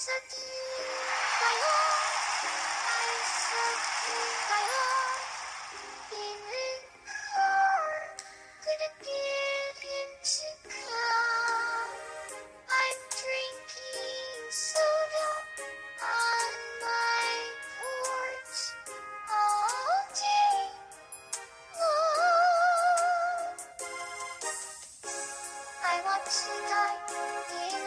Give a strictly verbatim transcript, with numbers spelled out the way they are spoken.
drinking soda on my porch all day long. I want to die in